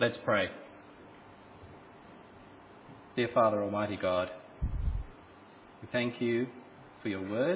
Let's pray. Dear Father, Almighty God, we thank you for your word.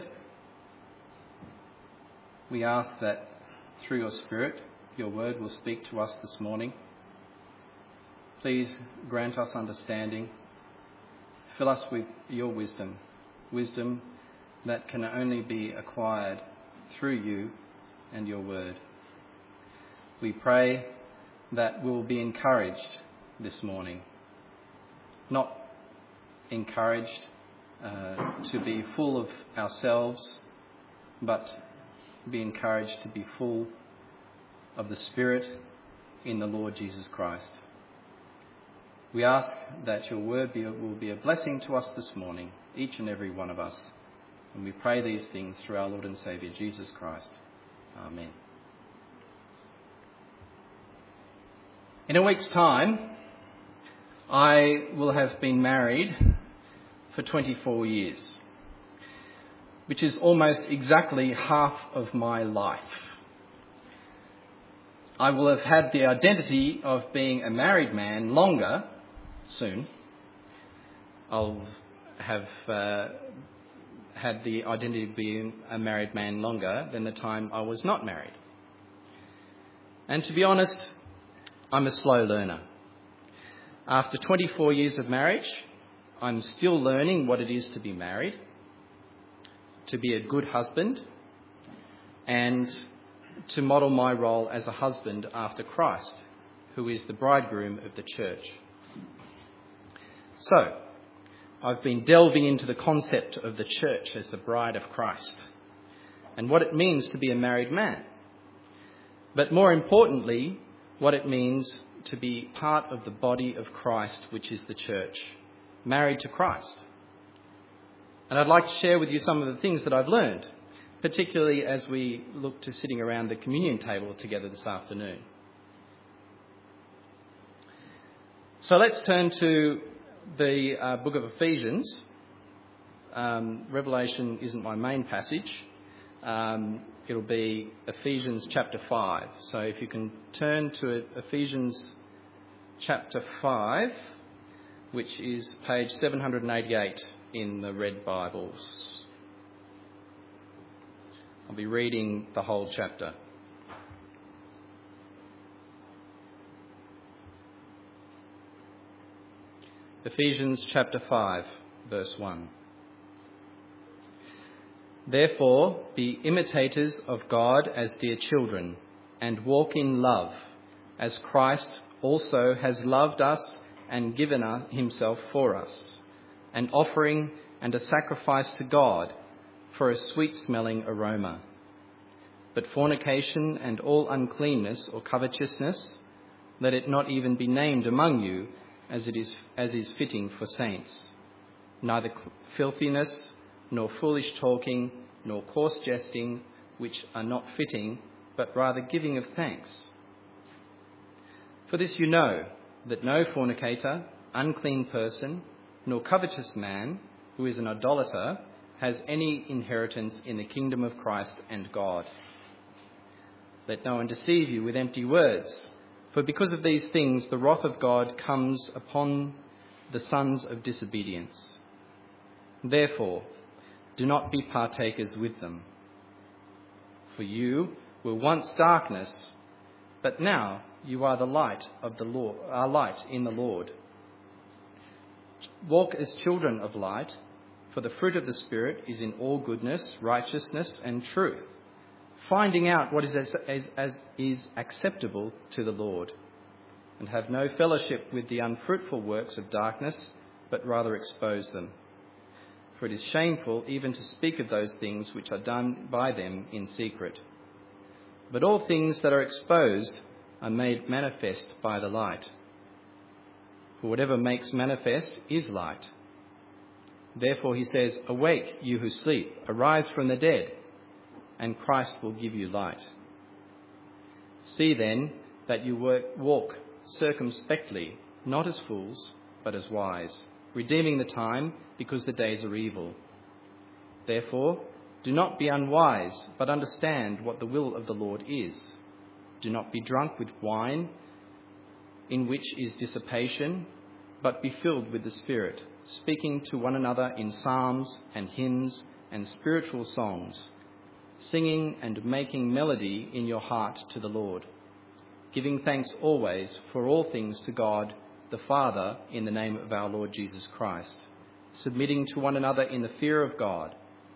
We ask that through your Spirit, your word will speak to us this morning. Please grant us understanding. Fill us with your wisdom that can only be acquired through you and your word. We pray that we'll be encouraged this morning, not encouraged to be full of ourselves, but be encouraged to be full of the Spirit in the Lord Jesus Christ. We ask that your word will be a blessing to us this morning, each and every one of us. And we pray these things through our Lord and Saviour, Jesus Christ. Amen. In a week's time, I will have been married for 24 years, which is almost exactly half of my life. I will have had the identity of being a married man longer soon. I'll have had the identity of being a married man longer than the time I was not married. And to be honest, I'm a slow learner. After 24 years of marriage, I'm still learning what it is to be married, to be a good husband, and to model my role as a husband after Christ, who is the bridegroom of the church. So, I've been delving into the concept of the church as the bride of Christ and what it means to be a married man. But more importantly, what it means to be part of the body of Christ, which is the church, married to Christ. And I'd like to share with you some of the things that I've learned, particularly as we look to sitting around the communion table together this afternoon. So let's turn to the book of Ephesians. Revelation isn't my main passage. It'll be Ephesians chapter 5. So if you can turn to Ephesians chapter 5, which is page 788 in the Red Bibles. I'll be reading the whole chapter. Ephesians chapter 5, verse 1. Therefore, be imitators of God as dear children, and walk in love, as Christ also has loved us and given himself for us, an offering and a sacrifice to God for a sweet-smelling aroma. But fornication and all uncleanness or covetousness, let it not even be named among you, as is fitting for saints. Neither filthiness, nor foolish talking, nor coarse jesting, which are not fitting, but rather giving of thanks. For this you know, that no fornicator, unclean person, nor covetous man, who is an idolater, has any inheritance in the kingdom of Christ and God. Let no one deceive you with empty words, for because of these things the wrath of God comes upon the sons of disobedience. Therefore, do not be partakers with them. For you were once darkness, but now you are the light of the Lord, are light in the Lord. Walk as children of light, for the fruit of the Spirit is in all goodness, righteousness, and truth, finding out what is acceptable to the Lord, and have no fellowship with the unfruitful works of darkness, but rather expose them. For it is shameful even to speak of those things which are done by them in secret. But all things that are exposed are made manifest by the light. For whatever makes manifest is light. Therefore he says, awake, you who sleep, arise from the dead, and Christ will give you light. See then that you walk circumspectly, not as fools, but as wise, redeeming the time, because the days are evil. Therefore, do not be unwise, but understand what the will of the Lord is. Do not be drunk with wine, in which is dissipation, but be filled with the Spirit, speaking to one another in psalms and hymns and spiritual songs, singing and making melody in your heart to the Lord, giving thanks always for all things to God the Father in the name of our Lord Jesus Christ, submitting to one another in the fear of God.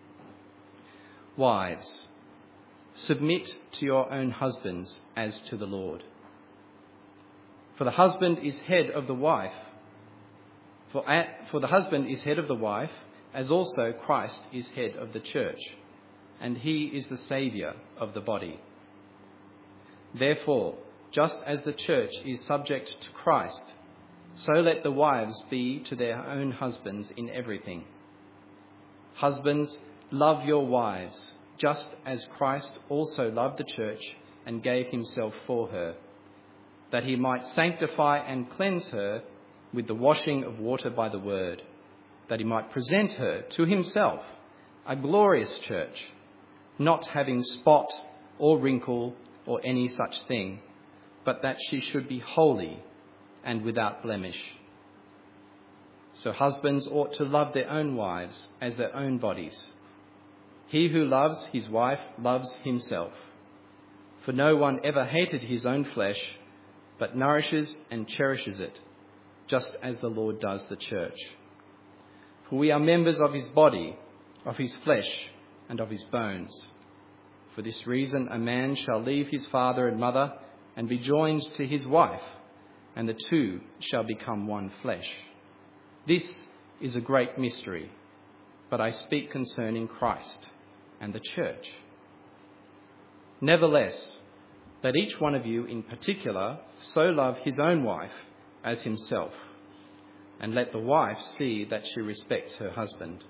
Wives, submit to your own husbands as to the Lord. For the husband is head of the wife. For the husband is head of the wife, as also Christ is head of the church, and he is the Saviour of the body. Therefore, just as the church is subject to Christ, so let the wives be to their own husbands in everything. Husbands, love your wives, just as Christ also loved the church and gave himself for her, that he might sanctify and cleanse her with the washing of water by the word, that he might present her to himself a glorious church, not having spot or wrinkle or any such thing, but that she should be holy and without blemish. So husbands ought to love their own wives as their own bodies. He who loves his wife loves himself. For no one ever hated his own flesh, but nourishes and cherishes it, just as the Lord does the church. For we are members of his body, of his flesh, and of his bones. For this reason a man shall leave his father and mother and be joined to his wife, and the two shall become one flesh. This is a great mystery, but I speak concerning Christ and the church. Nevertheless, let each one of you in particular so love his own wife as himself, and let the wife see that she respects her husband.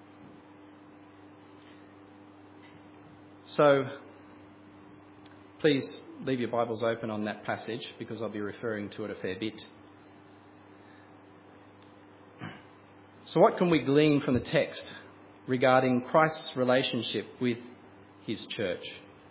So, please leave your Bibles open on that passage, because I'll be referring to it a fair bit. So what can we glean from the text regarding Christ's relationship with his church?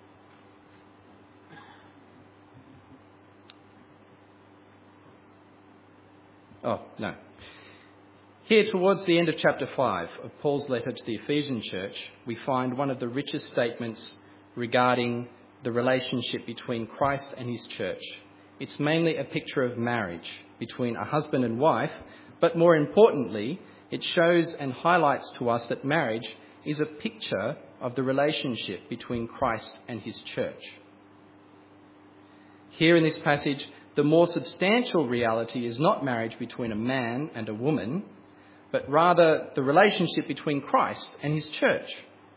Oh, no. Here, towards the end of chapter 5 of Paul's letter to the Ephesian church, we find one of the richest statements regarding the relationship between Christ and his church. It's mainly a picture of marriage between a husband and wife, but more importantly, it shows and highlights to us that marriage is a picture of the relationship between Christ and his church. Here in this passage, the more substantial reality is not marriage between a man and a woman, but rather the relationship between Christ and his church.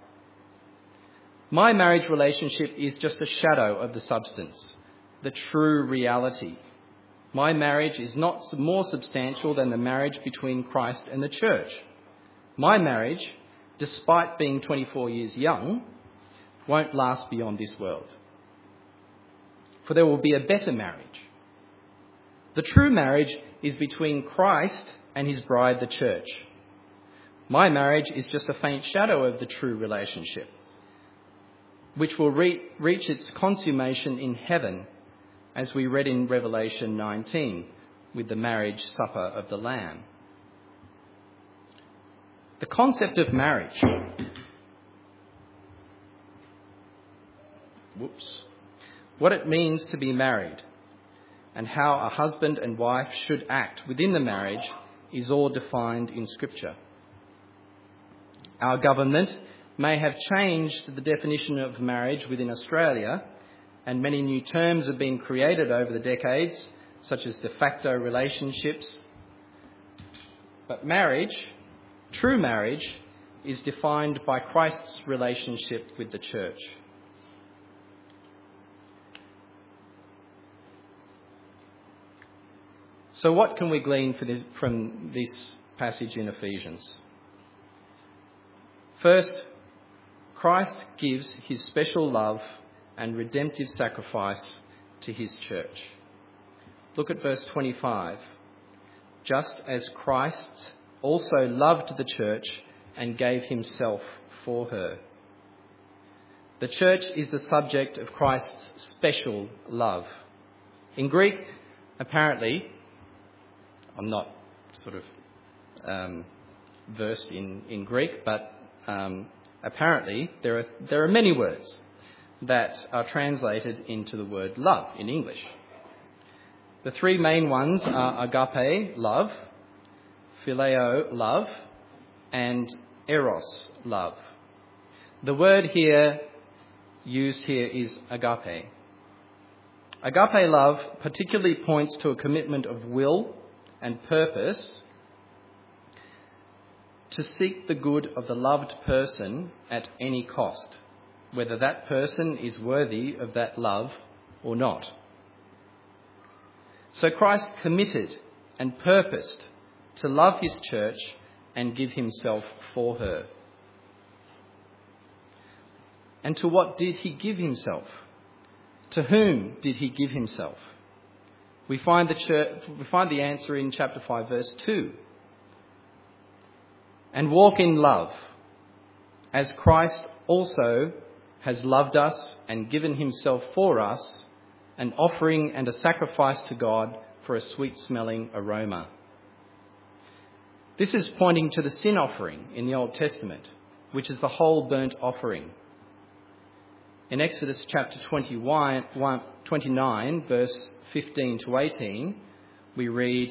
My marriage relationship is just a shadow of the substance, the true reality. My marriage is not more substantial than the marriage between Christ and the church. My marriage, despite being 24 years young, won't last beyond this world. For there will be a better marriage. The true marriage is between Christ and his bride, the church. My marriage is just a faint shadow of the true relationship, which will reach its consummation in heaven, as we read in Revelation 19 with the marriage supper of the Lamb. The concept of marriage, what it means to be married, and how a husband and wife should act within the marriage is all defined in Scripture. Our government may have changed the definition of marriage within Australia, and many new terms have been created over the decades, such as de facto relationships. But marriage, true marriage, is defined by Christ's relationship with the church. So what can we glean from this passage in Ephesians? First, Christ gives his special love and redemptive sacrifice to his church. Look at verse 25. Just as Christ also loved the church and gave himself for her. The church is the subject of Christ's special love. In Greek, Apparently, I'm not sort of versed in Greek, but apparently there are many words that are translated into the word love in English. The three main ones are agape, love, phileo, love, and eros, love. The word used here is agape. Agape love particularly points to a commitment of will and purpose to seek the good of the loved person at any cost, whether that person is worthy of that love or not. So Christ committed and purposed to love his church and give himself for her. And to what did he give himself? To whom did he give himself? We find the answer in chapter 5, verse 2. And walk in love, as Christ also has loved us and given himself for us, an offering and a sacrifice to God for a sweet-smelling aroma. This is pointing to the sin offering in the Old Testament, which is the whole burnt offering. In Exodus chapter 29, verse 15 to 18, we read,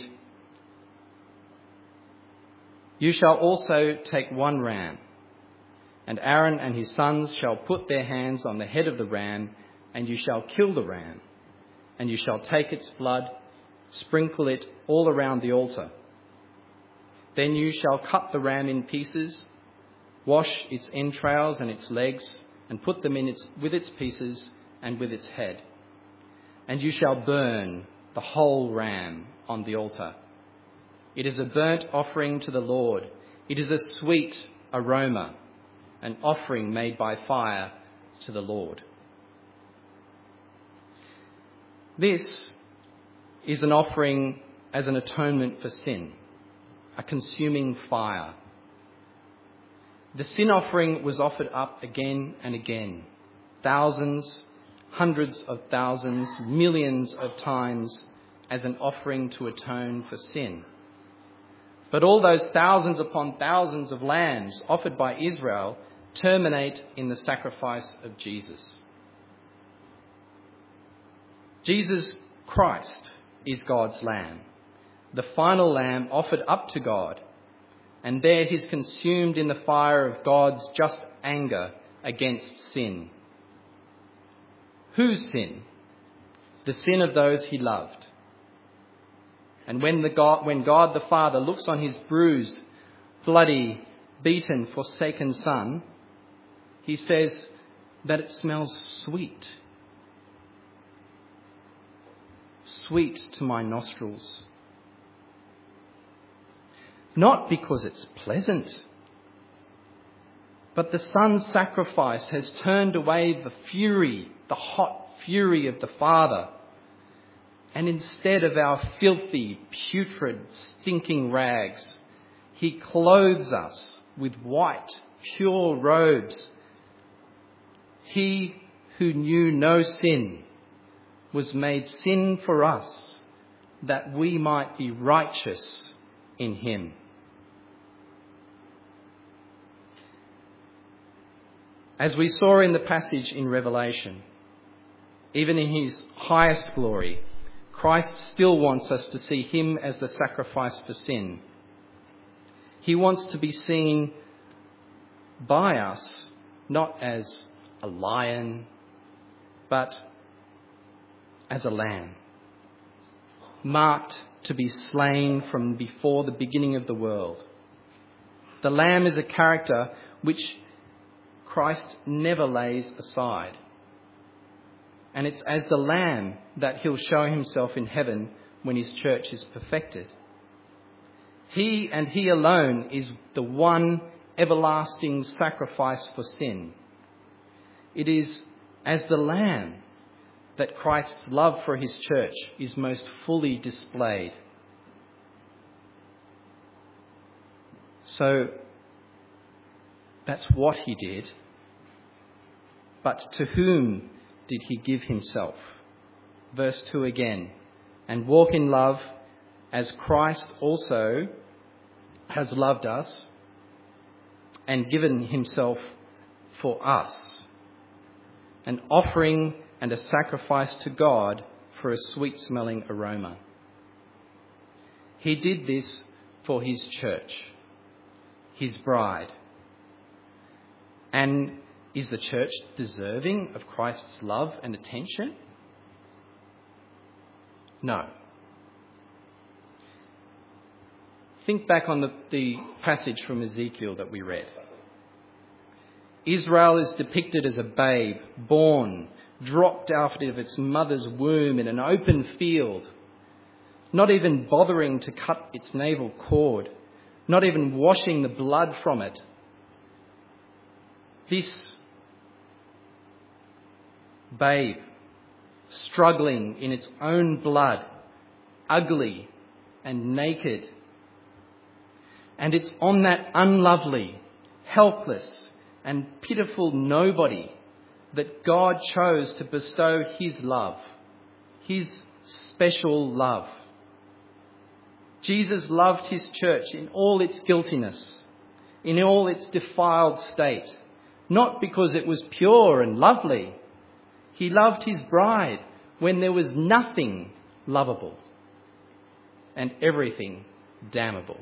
"You shall also take one ram, and Aaron and his sons shall put their hands on the head of the ram, and you shall kill the ram, and you shall take its blood, sprinkle it all around the altar. Then you shall cut the ram in pieces, wash its entrails and its legs, and put them with its pieces and with its head. And you shall burn the whole ram on the altar. It is a burnt offering to the Lord. It is a sweet aroma, an offering made by fire to the Lord." This is an offering as an atonement for sin, a consuming fire. The sin offering was offered up again and again, thousands, hundreds of thousands, millions of times as an offering to atone for sin. But all those thousands upon thousands of lambs offered by Israel terminate in the sacrifice of Jesus. Jesus Christ is God's Lamb, the final Lamb offered up to God, and there he's consumed in the fire of God's just anger against sin. Whose sin? The sin of those he loved. And when God the Father looks on his bruised, bloody, beaten, forsaken Son, he says that it smells sweet. Sweet to my nostrils. Not because it's pleasant, but the Son's sacrifice has turned away the fury, the hot fury of the Father. And instead of our filthy, putrid, stinking rags, he clothes us with white, pure robes. He who knew no sin was made sin for us, that we might be righteous in him. As we saw in the passage in Revelation, even in his highest glory, Christ still wants us to see him as the sacrifice for sin. He wants to be seen by us not as a lion, but as a lamb, marked to be slain from before the beginning of the world. The lamb is a character which Christ never lays aside. And it's as the Lamb that he'll show himself in heaven when his church is perfected. He and he alone is the one everlasting sacrifice for sin. It is as the Lamb that Christ's love for his church is most fully displayed. So that's what he did. But to whom did he give himself? Verse 2 again. and walk in love as Christ also has loved us and given himself for us, an offering and a sacrifice to God for a sweet-smelling aroma. He did this for his church, his bride. And is the church deserving of Christ's love and attention? No. Think back on the passage from Ezekiel that we read. Israel is depicted as a babe, born, dropped out of its mother's womb in an open field, not even bothering to cut its navel cord, not even washing the blood from it. This babe, struggling in its own blood, ugly and naked. And it's on that unlovely, helpless and pitiful nobody that God chose to bestow his love, his special love. Jesus loved his church in all its guiltiness, in all its defiled state, not because it was pure and lovely. He loved his bride when there was nothing lovable and everything damnable.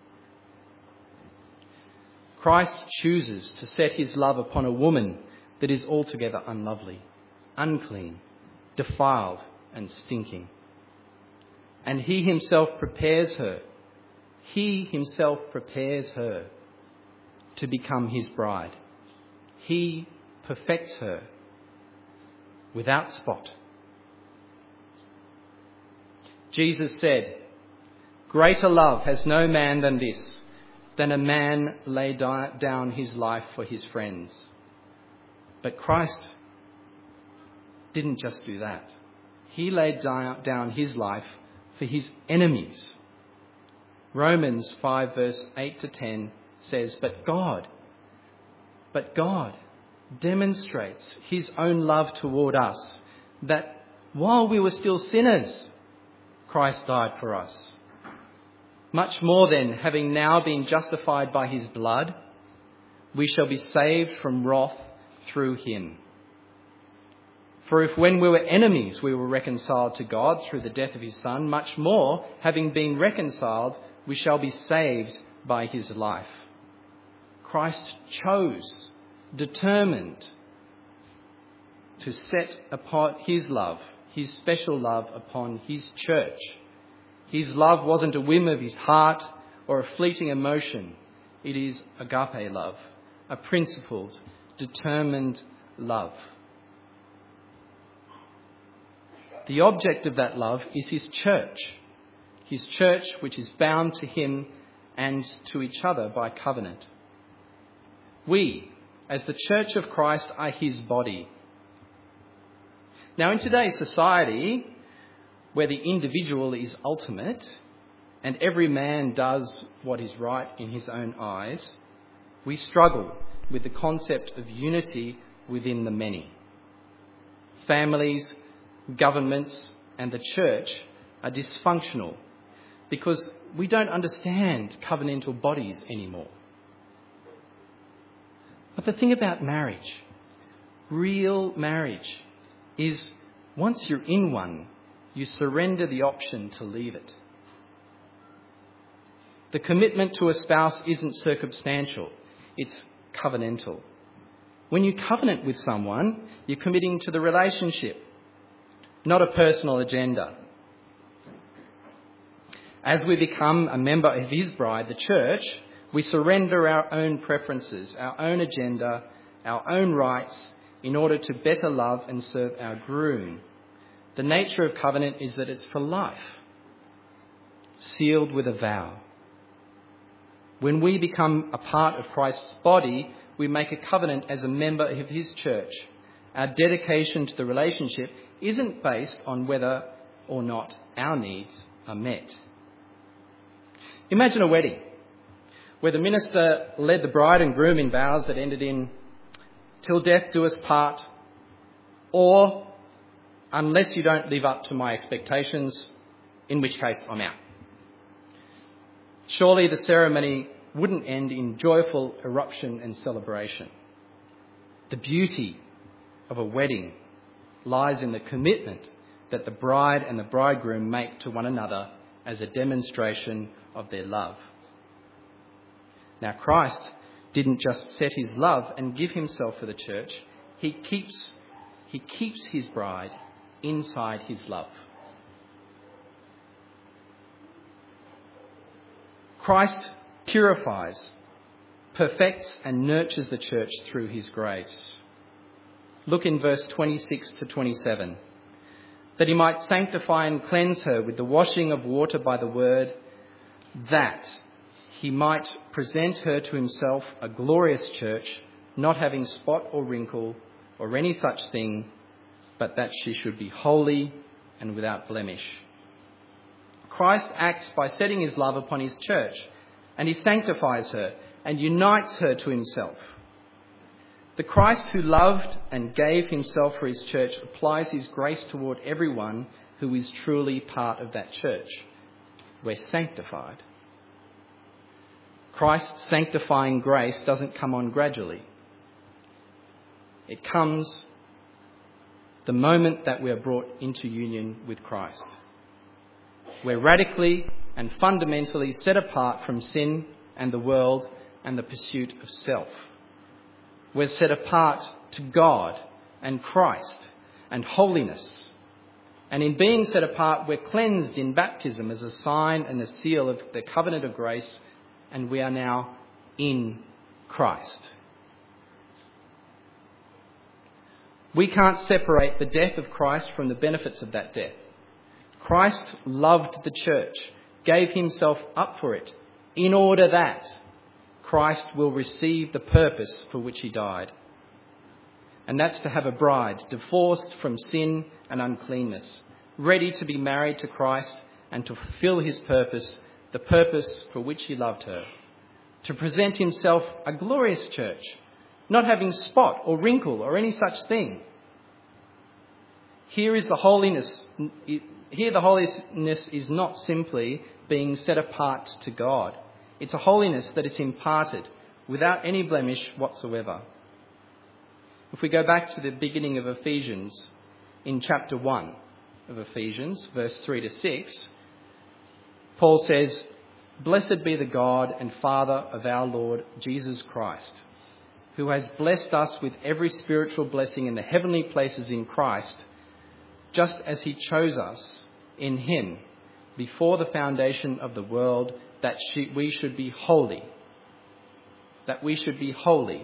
Christ chooses to set his love upon a woman that is altogether unlovely, unclean, defiled and stinking. And he himself prepares her. He himself prepares her to become his bride. He perfects her without spot. Jesus said, "Greater love has no man than this, than a man lay down his life for his friends." But Christ didn't just do that. He laid down his life for his enemies. Romans 5 verse 8 to 10 says, But God demonstrates his own love toward us, that while we were still sinners, Christ died for us. Much more then, having now been justified by his blood, we shall be saved from wrath through him. For if when we were enemies we were reconciled to God through the death of his Son, much more, having been reconciled, we shall be saved by his life. Christ chose, determined to set upon his love, his special love upon his church. His love wasn't a whim of his heart or a fleeting emotion. It is agape love, a principled, determined love. The object of that love is his church which is bound to him and to each other by covenant. We, as the church of Christ, are his body. Now, in today's society, where the individual is ultimate and every man does what is right in his own eyes, we struggle with the concept of unity within the many. Families, governments and the church are dysfunctional because we don't understand covenantal bodies anymore. But the thing about marriage, real marriage, is once you're in one, you surrender the option to leave it. The commitment to a spouse isn't circumstantial, it's covenantal. When you covenant with someone, you're committing to the relationship, not a personal agenda. As we become a member of his bride, the church, we surrender our own preferences, our own agenda, our own rights in order to better love and serve our groom. The nature of covenant is that it's for life, sealed with a vow. When we become a part of Christ's body, we make a covenant as a member of his church. Our dedication to the relationship isn't based on whether or not our needs are met. Imagine a wedding where the minister led the bride and groom in vows that ended in, "Till death do us part," or, "Unless you don't live up to my expectations, in which case I'm out. Surely the ceremony wouldn't end in joyful eruption and celebration. The beauty of a wedding lies in the commitment that the bride and the bridegroom make to one another as a demonstration of their love. Now, Christ didn't just set his love and give himself for the church. He keeps his bride inside his love. Christ purifies, perfects and nurtures the church through his grace. Look in verse 26 to 27. That he might sanctify and cleanse her with the washing of water by the word, that he might present her to himself a glorious church, not having spot or wrinkle or any such thing, but that she should be holy and without blemish. Christ acts by setting his love upon his church, and he sanctifies her and unites her to himself. The Christ who loved and gave himself for his church applies his grace toward everyone who is truly part of that church. We're sanctified. Christ's sanctifying grace doesn't come on gradually. It comes the moment that we are brought into union with Christ. We're radically and fundamentally set apart from sin and the world and the pursuit of self. We're set apart to God and Christ and holiness. And in being set apart, we're cleansed in baptism as a sign and a seal of the covenant of grace, and we are now in Christ. We can't separate the death of Christ from the benefits of that death. Christ loved the church, gave himself up for it, in order that Christ will receive the purpose for which he died. And that's to have a bride divorced from sin and uncleanness, ready to be married to Christ and to fulfill his purpose, the purpose for which he loved her. To present himself a glorious church, not having spot or wrinkle or any such thing. Here the holiness is not simply being set apart to God. It's a holiness that is imparted without any blemish whatsoever. If we go back to the beginning of Ephesians, in chapter 1 of Ephesians, verse 3 to 6, Paul says, "Blessed be the God and Father of our Lord Jesus Christ, who has blessed us with every spiritual blessing in the heavenly places in Christ, just as he chose us in him before the foundation of the world, that we should be holy. That we should be holy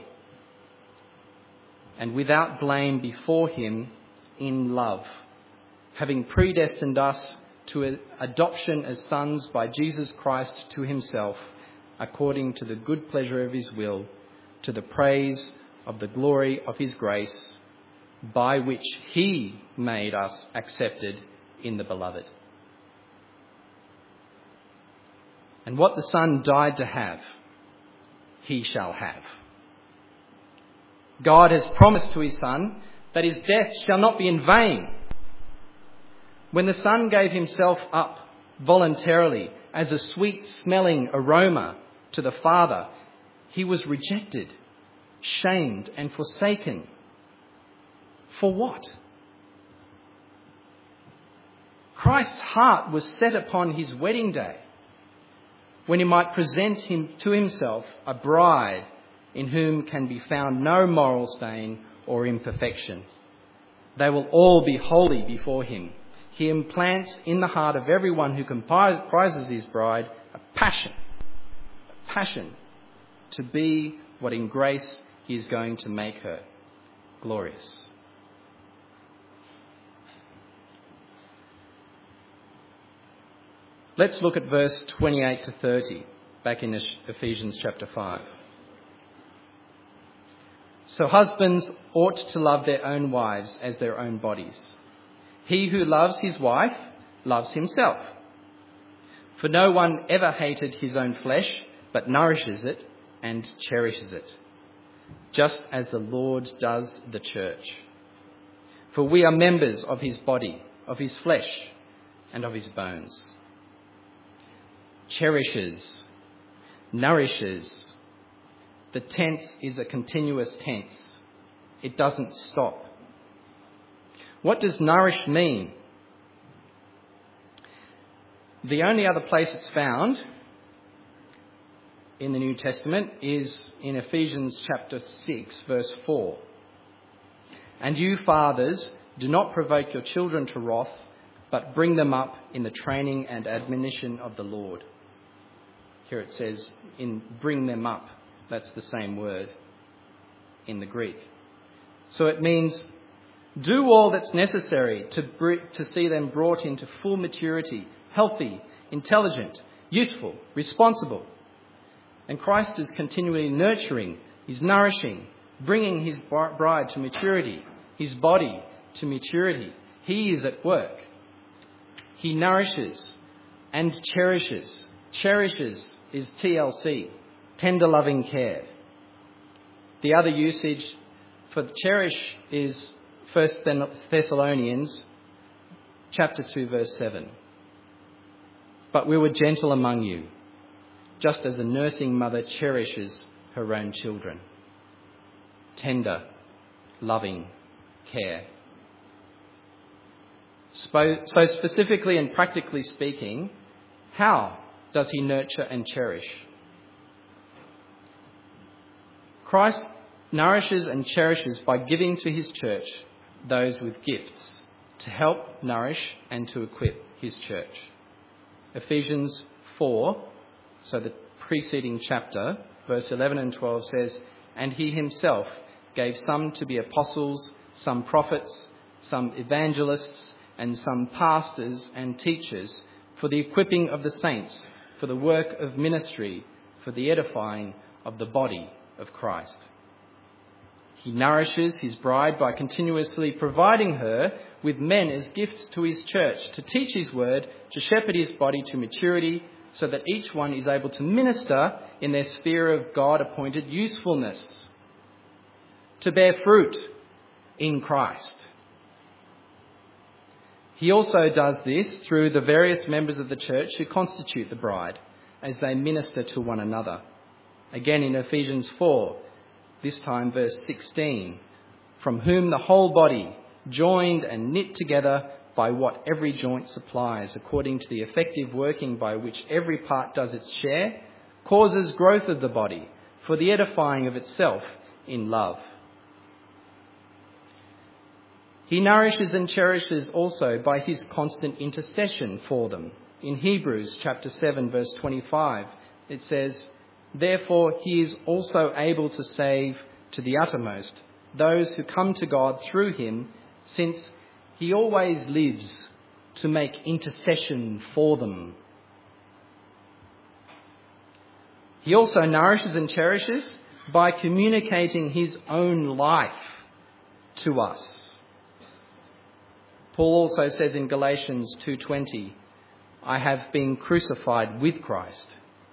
and without blame before him in love, having predestined us to adoption as sons by Jesus Christ to himself, according to the good pleasure of his will, to the praise of the glory of his grace, by which he made us accepted in the beloved." And what the Son died to have, he shall have. God has promised to his Son that his death shall not be in vain. When the Son gave himself up voluntarily as a sweet-smelling aroma to the Father, he was rejected, shamed and forsaken. For what? Christ's heart was set upon his wedding day, when he might present him to himself a bride in whom can be found no moral stain or imperfection. They will all be holy before him. He implants in the heart of everyone who comprises his bride a passion to be what in grace he is going to make her, glorious. Let's look at verse 28 to 30, back in Ephesians chapter 5. "So husbands ought to love their own wives as their own bodies. He who loves his wife loves himself. For no one ever hated his own flesh, but nourishes it and cherishes it, just as the Lord does the church. For we are members of his body, of his flesh. and of his bones. Cherishes, nourishes. The tense is a continuous tense. It doesn't stop. What does nourish mean? The only other place it's found in the New Testament is in Ephesians chapter 6, verse 4. And you, fathers, do not provoke your children to wrath, but bring them up in the training and admonition of the Lord. Here it says, bring them up. That's the same word in the Greek. So it means do all that's necessary to see them brought into full maturity, healthy, intelligent, useful, responsible. And Christ is continually nurturing, he's nourishing, bringing his bride to maturity, his body to maturity. He is at work. He nourishes and cherishes. Cherishes is TLC, tender loving care. The other usage for cherish is 1 Thessalonians chapter 2, verse 7. But we were gentle among you, just as a nursing mother cherishes her own children. Tender, loving care. So specifically and practically speaking, how does he nurture and cherish? Christ nourishes and cherishes by giving to his church those with gifts to help nourish and to equip his church. Ephesians 4, so the preceding chapter, verse 11 and 12 says, and he himself gave some to be apostles, some prophets, some evangelists, and some pastors and teachers for the equipping of the saints, for the work of ministry, for the edifying of the body of Christ. He nourishes his bride by continuously providing her with men as gifts to his church, to teach his word, to shepherd his body to maturity, so that each one is able to minister in their sphere of God-appointed usefulness, to bear fruit in Christ. He also does this through the various members of the church who constitute the bride as they minister to one another. Again in Ephesians 4, this time verse 16, from whom the whole body, joined and knit together by what every joint supplies, according to the effective working by which every part does its share, causes growth of the body for the edifying of itself in love. He nourishes and cherishes also by his constant intercession for them. In Hebrews chapter 7, verse 25, it says, therefore he is also able to save to the uttermost those who come to God through him, since he always lives to make intercession for them. He also nourishes and cherishes by communicating his own life to us. Paul also says in Galatians 2:20, I have been crucified with Christ.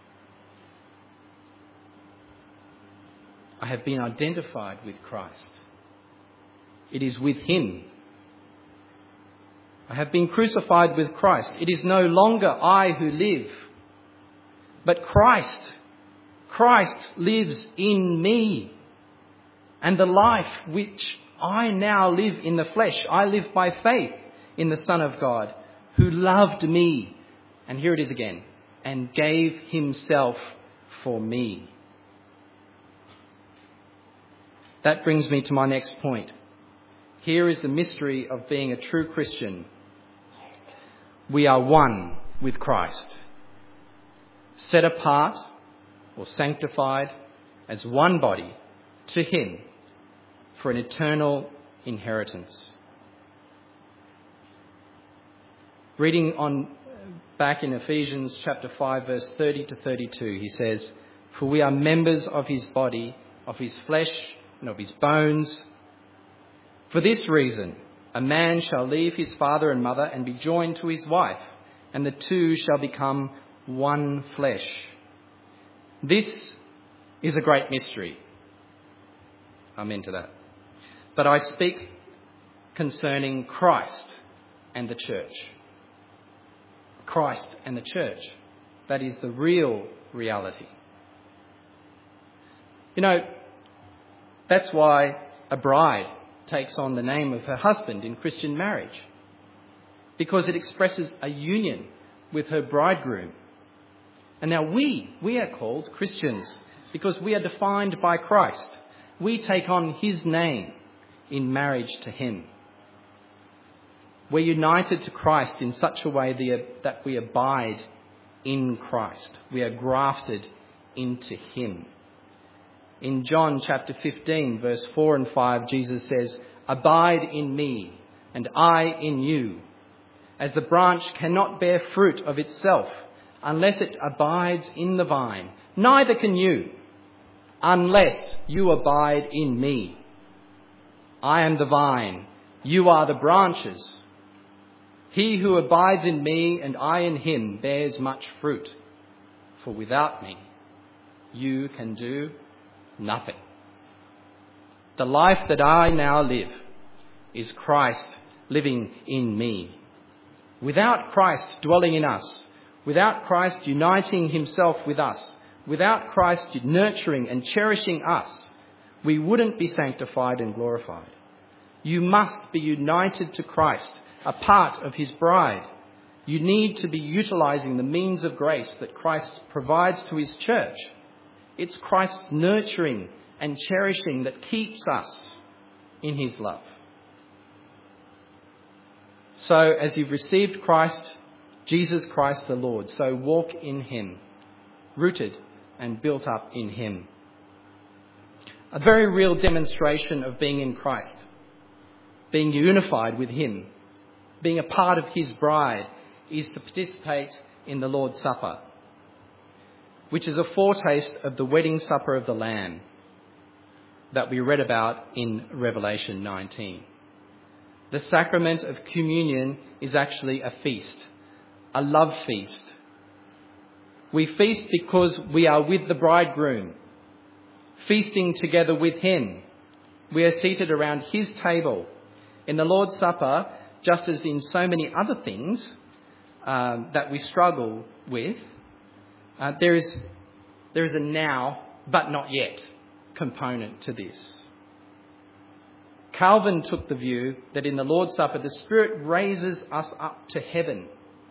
I have been identified with Christ. It is with him. I have been crucified with Christ. It is no longer I who live, but Christ. Christ lives in me. And the life which I now live in the flesh, I live by faith in the Son of God, who loved me, and here it is again, and gave himself for me. That brings me to my next point. Here is the mystery of being a true Christian. We are one with Christ, set apart or sanctified as one body to him for an eternal inheritance. Reading on back in Ephesians chapter 5, verse 30 to 32, he says, for we are members of his body, of his flesh and of his bones. For this reason, a man shall leave his father and mother and be joined to his wife, and the two shall become one flesh. This is a great mystery. Amen to that. But I speak concerning Christ and the church. Christ and the church. That is the real reality. You know, that's why a bride takes on the name of her husband in Christian marriage, because it expresses a union with her bridegroom. And now we are called Christians because we are defined by Christ. We take on his name in marriage to him. We're united to Christ in such a way that we abide in Christ. We are grafted into him. In John chapter 15, verse 4 and 5, Jesus says, "Abide in me, and I in you. As the branch cannot bear fruit of itself unless it abides in the vine, neither can you unless you abide in me. I am the vine, you are the branches. He who abides in me and I in him bears much fruit, for without me you can do nothing." The life that I now live is Christ living in me. Without Christ dwelling in us, without Christ uniting himself with us, without Christ nurturing and cherishing us, we wouldn't be sanctified and glorified. You must be united to Christ, a part of his bride. You need to be utilising the means of grace that Christ provides to his church. It's Christ's nurturing and cherishing that keeps us in his love. So as you've received Christ, Jesus Christ the Lord, so walk in him, rooted and built up in him. A very real demonstration of being in Christ, being unified with him, being a part of his bride, is to participate in the Lord's Supper, which is a foretaste of the wedding supper of the Lamb that we read about in Revelation 19. The sacrament of communion is actually a feast, a love feast. We feast because we are with the bridegroom, feasting together with him. We are seated around his table. In the Lord's Supper, just as in so many other things that we struggle with, there is a now but not yet component to this. Calvin took the view that in the Lord's Supper, the Spirit raises us up to heaven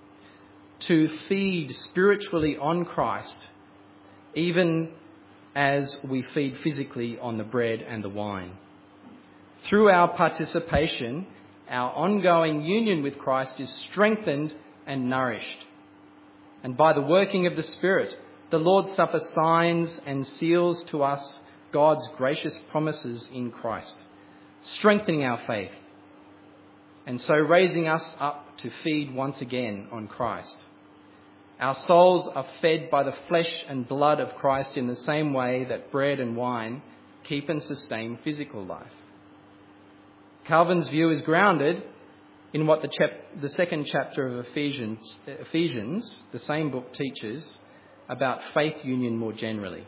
to feed spiritually on Christ, even as we feed physically on the bread and the wine. Through our participation, our ongoing union with Christ is strengthened and nourished. And by the working of the Spirit, the Lord's Supper signs and seals to us God's gracious promises in Christ, strengthening our faith, and so raising us up to feed once again on Christ. Our souls are fed by the flesh and blood of Christ in the same way that bread and wine keep and sustain physical life. Calvin's view is grounded in what the second chapter of Ephesians, the same book, teaches about faith union more generally.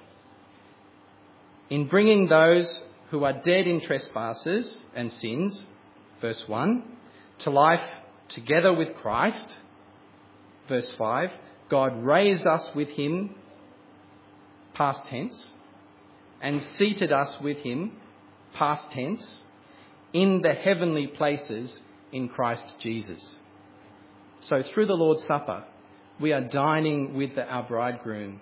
In bringing those who are dead in trespasses and sins, verse 1, to life together with Christ, verse 5, God raised us with him, past tense, and seated us with him, past tense, in the heavenly places in Christ Jesus. So through the Lord's Supper, we are dining with our bridegroom.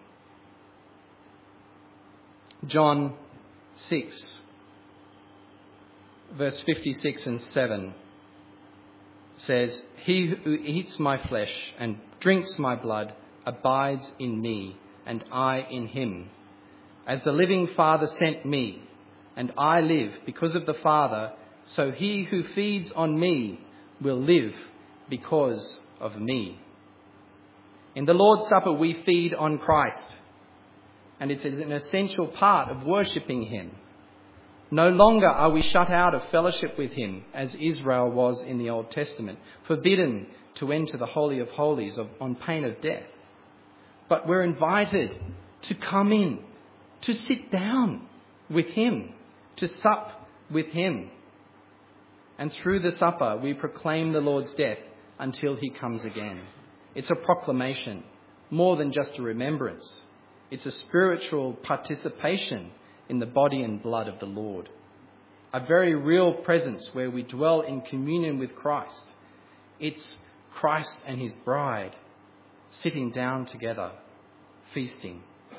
John 6, verse 56 and 7 says, "He who eats my flesh and drinks my blood abides in me, and I in him. As the living Father sent me, and I live because of the Father, so he who feeds on me will live because of me." In the Lord's Supper, we feed on Christ, and it's an essential part of worshipping him. No longer are we shut out of fellowship with him, as Israel was in the Old Testament, forbidden to enter the Holy of Holies on pain of death. But we're invited to come in, to sit down with him, to sup with him. And through the supper, we proclaim the Lord's death until he comes again. It's a proclamation, more than just a remembrance. It's a spiritual participation in the body and blood of the Lord. A very real presence where we dwell in communion with Christ. It's Christ and his bride sitting down together, feasting.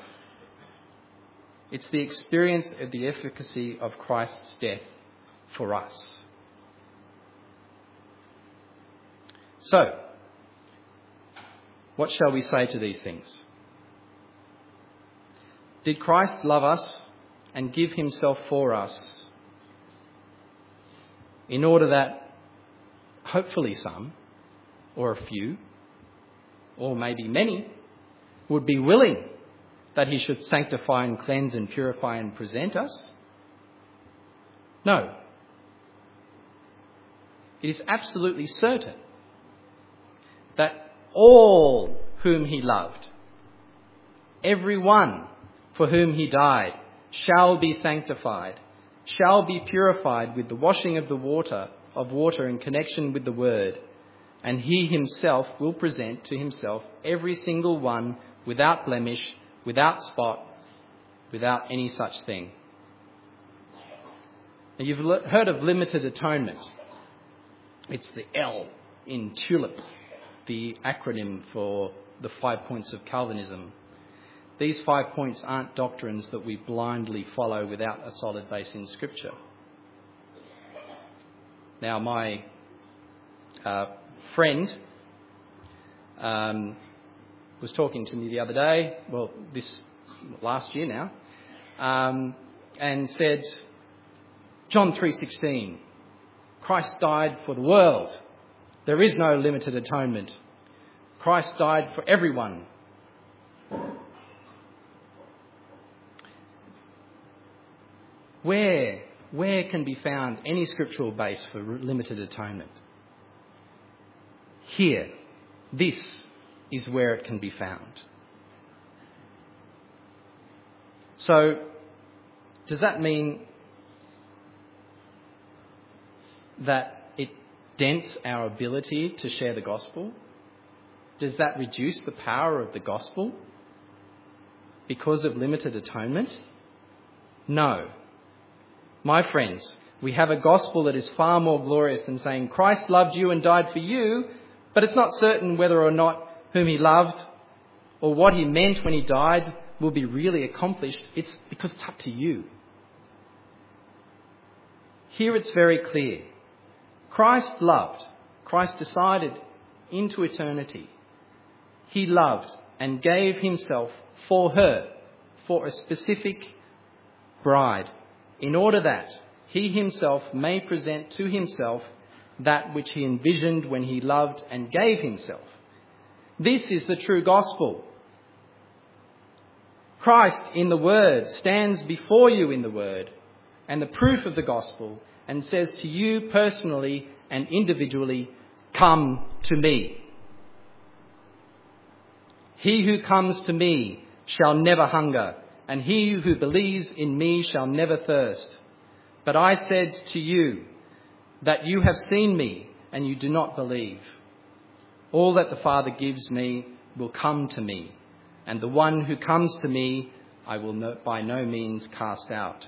It's the experience of the efficacy of Christ's death for us. So, what shall we say to these things? Did Christ love us and give himself for us in order that hopefully some, or a few, or maybe many, would be willing that he should sanctify and cleanse and purify and present us? No. It is absolutely certain that all whom he loved, everyone for whom he died, shall be sanctified, shall be purified with the washing of water in connection with the word, and he himself will present to himself every single one without blemish, without spot, without any such thing. Now, you've heard of limited atonement. It's the L in TULIP, the acronym for the 5 points of Calvinism. These 5 points aren't doctrines that we blindly follow without a solid base in Scripture. Now, my friend was talking to me the other day, last year now, and said, John 3:16, Christ died for the world. There is no limited atonement. Christ died for everyone. Where can be found any scriptural base for limited atonement? Here. This is where it can be found. So, does that mean that it dents our ability to share the gospel? Does that reduce the power of the gospel because of limited atonement? No. My friends, we have a gospel that is far more glorious than saying Christ loved you and died for you, but it's not certain whether or not whom he loved or what he meant when he died will be really accomplished. It's because it's up to you. Here it's very clear. Christ loved. Christ decided into eternity. He loved and gave himself for her, for a specific bride, in order that he himself may present to himself that which he envisioned when he loved and gave himself. This is the true gospel. Christ in the Word stands before you in the Word and the proof of the gospel and says to you personally and individually, come to me. He who comes to me shall never hunger, and he who believes in me shall never thirst. But I said to you that you have seen me and you do not believe. All that the Father gives me will come to me, and the one who comes to me I will by no means cast out.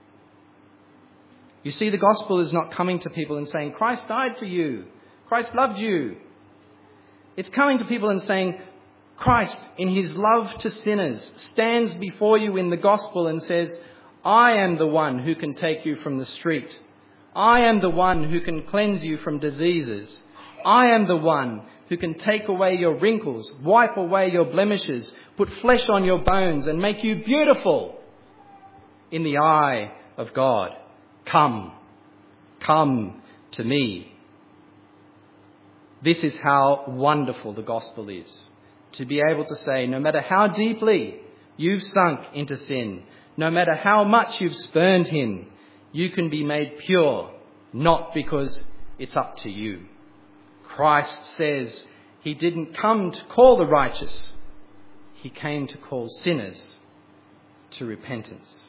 You see, the gospel is not coming to people and saying, Christ died for you. Christ loved you. It's coming to people and saying, Christ, in his love to sinners, stands before you in the gospel and says, I am the one who can take you from the street. I am the one who can cleanse you from diseases. I am the one who can take away your wrinkles, wipe away your blemishes, put flesh on your bones and make you beautiful in the eye of God. Come to me. This is how wonderful the gospel is. To be able to say, no matter how deeply you've sunk into sin, no matter how much you've spurned him, you can be made pure, not because it's up to you. Christ says he didn't come to call the righteous. He came to call sinners to repentance.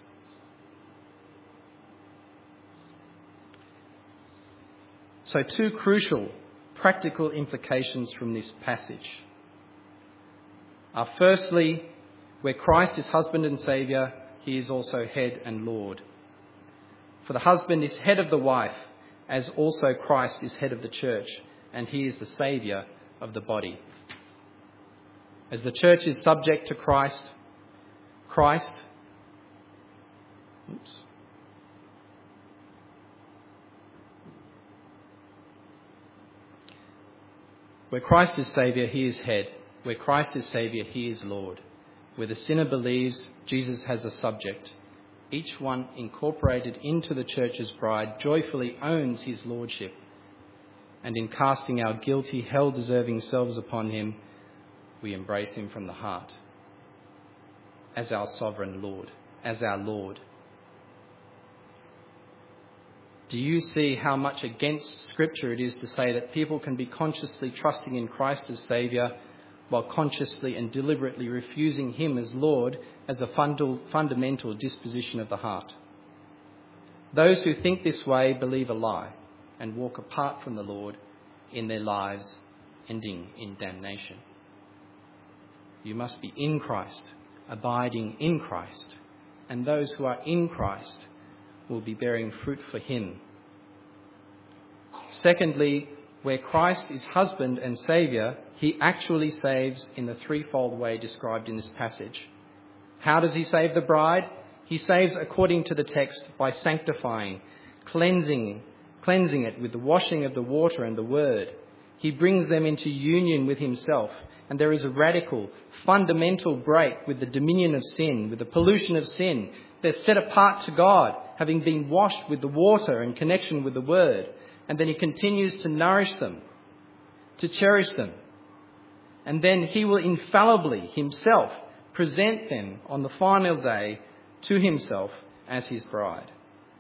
So 2 crucial practical implications from this passage. Firstly, where Christ is husband and Saviour, he is also head and Lord. For the husband is head of the wife, as also Christ is head of the church, and he is the Saviour of the body. As the church is subject to Christ, where Christ is Saviour, he is head. Where Christ is Saviour, he is Lord. Where the sinner believes, Jesus has a subject. Each one incorporated into the church's bride joyfully owns his lordship. And in casting our guilty, hell-deserving selves upon him, we embrace him from the heart as our sovereign Lord, as our Lord. Do you see how much against Scripture it is to say that people can be consciously trusting in Christ as Saviour while consciously and deliberately refusing him as Lord as a fundamental disposition of the heart? Those who think this way believe a lie and walk apart from the Lord in their lives, ending in damnation. You must be in Christ, abiding in Christ, and those who are in Christ will be bearing fruit for him. Secondly, where Christ is husband and Saviour, he actually saves in the threefold way described in this passage. How does he save the bride? He saves according to the text by sanctifying, cleansing it with the washing of the water and the word. He brings them into union with himself, and there is a radical, fundamental break with the dominion of sin, with the pollution of sin. They're set apart to God, having been washed with the water in connection with the word. And then he continues to nourish them, to cherish them. And then he will infallibly himself present them on the final day to himself as his bride.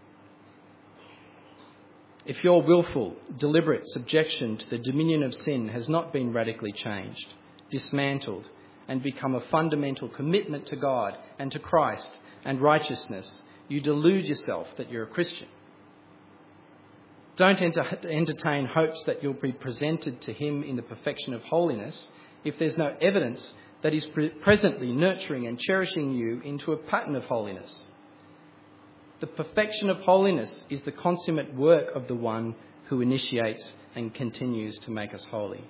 If your willful, deliberate subjection to the dominion of sin has not been radically changed, dismantled, and become a fundamental commitment to God and to Christ and righteousness, you delude yourself that you're a Christian. Don't entertain hopes that you'll be presented to him in the perfection of holiness if there's no evidence that he's presently nurturing and cherishing you into a pattern of holiness. The perfection of holiness is the consummate work of the one who initiates and continues to make us holy.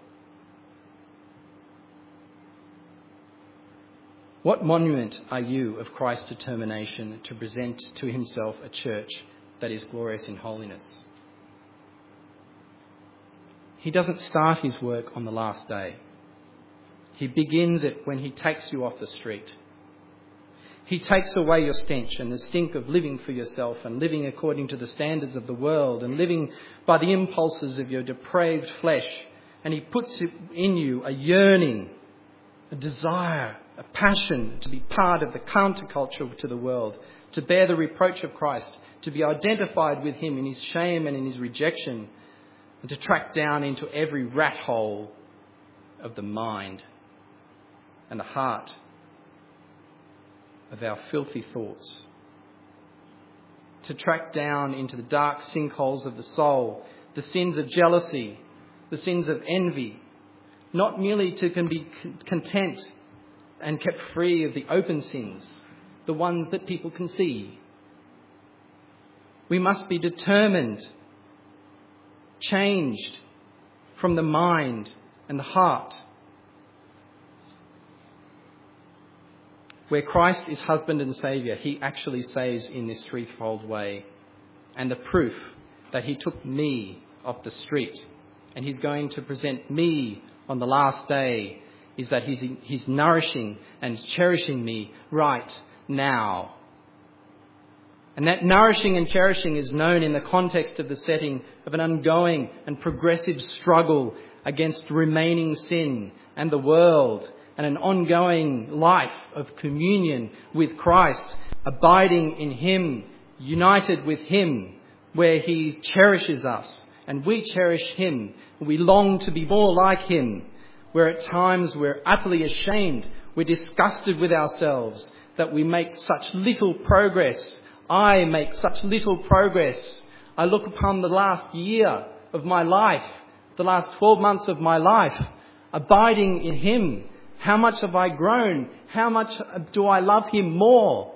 What monument are you of Christ's determination to present to himself a church that is glorious in holiness? He doesn't start his work on the last day. He begins it when he takes you off the street. He takes away your stench and the stink of living for yourself and living according to the standards of the world and living by the impulses of your depraved flesh. And he puts in you a yearning, a desire, a passion to be part of the counterculture to the world, to bear the reproach of Christ, to be identified with him in his shame and in his rejection, and to track down into every rat hole of the mind and the heart of our filthy thoughts. To track down into the dark sinkholes of the soul, the sins of jealousy, the sins of envy, not merely to be content and kept free of the open sins, the ones that people can see. We must be determined, changed from the mind and the heart. Where Christ is husband and Saviour, he actually saves in this threefold way. And the proof that he took me off the street and he's going to present me on the last day is that he's nourishing and cherishing me right now. And that nourishing and cherishing is known in the context of the setting of an ongoing and progressive struggle against remaining sin and the world, and an ongoing life of communion with Christ, abiding in him, united with him, where he cherishes us and we cherish him. We long to be more like him, where at times we're utterly ashamed, we're disgusted with ourselves that we make such little progress. I make such little progress. I look upon the last year of my life, the last 12 months of my life, abiding in him, How much have I grown? How much do I love him more?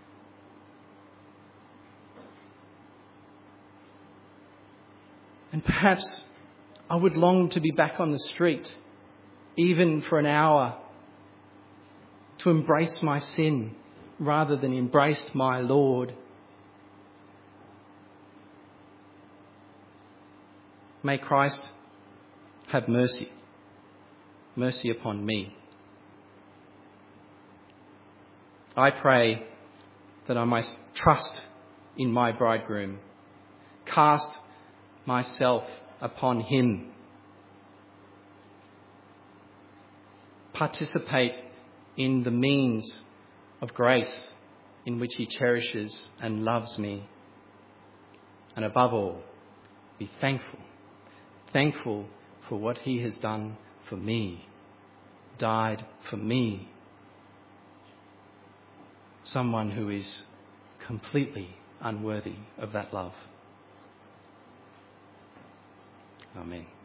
And perhaps I would long to be back on the street, even for an hour, to embrace my sin rather than embrace my Lord. May Christ have mercy upon me. I pray that I might trust in my bridegroom, cast myself upon him, participate in the means of grace in which he cherishes and loves me, and above all, be thankful for what he has done for me, died for me, someone who is completely unworthy of that love. Amen.